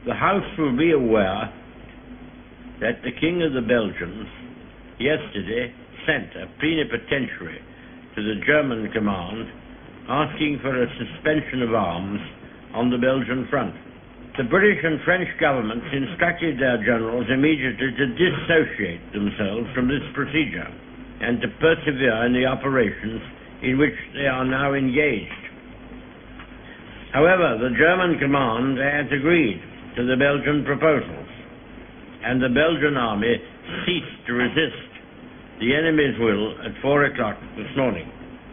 The House will be aware that the King of the Belgians yesterday sent a plenipotentiary to the German command asking for a suspension of arms on the Belgian front. The British and French governments instructed their generals immediately to dissociate themselves from this procedure and to persevere in the operations in which they are now engaged. However, the German command has agreed to the Belgian proposals, and the Belgian army ceased to resist the enemy's will at 4 o'clock this morning.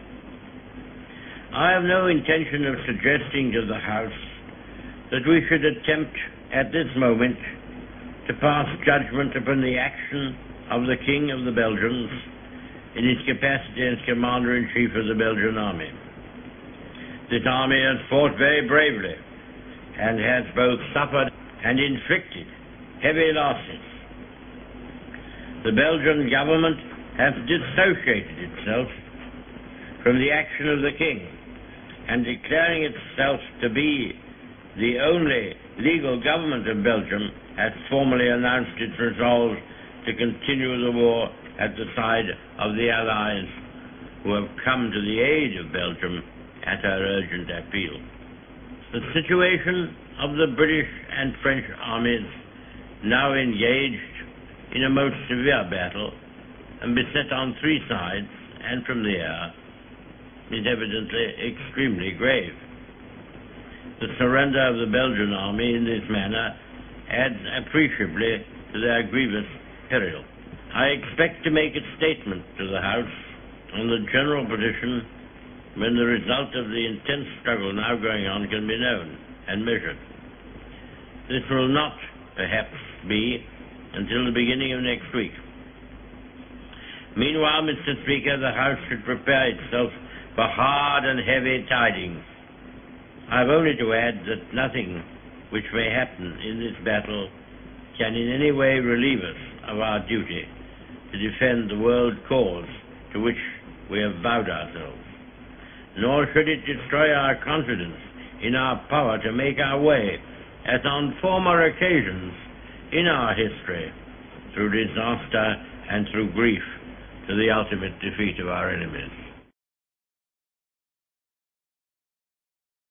I have no intention of suggesting to the House that we should attempt at this moment to pass judgment upon the action of the King of the Belgians in his capacity as Commander-in-Chief of the Belgian Army. This army has fought very bravely and has both suffered and inflicted heavy losses. The Belgian government has dissociated itself from the action of the King and declaring itself to be the only legal government of Belgium has formally announced its resolve to continue the war at the side of the Allies who have come to the aid of Belgium at our urgent appeal. The situation of the British and French armies, now engaged in a most severe battle and beset on 3 sides and from the air, is evidently extremely grave. The surrender of the Belgian army in this manner adds appreciably to their grievous peril. I expect to make a statement to the House on the general position when the result of the intense struggle now going on can be known and measured. This will not, perhaps, be until the beginning of next week. Meanwhile, Mr. Speaker, the House should prepare itself for hard and heavy tidings. I have only to add that nothing which may happen in this battle can in any way relieve us of our duty to defend the world cause to which we have vowed ourselves, nor should it destroy our confidence in our power to make our way, as on former occasions in our history, through disaster and through grief, to the ultimate defeat of our enemies.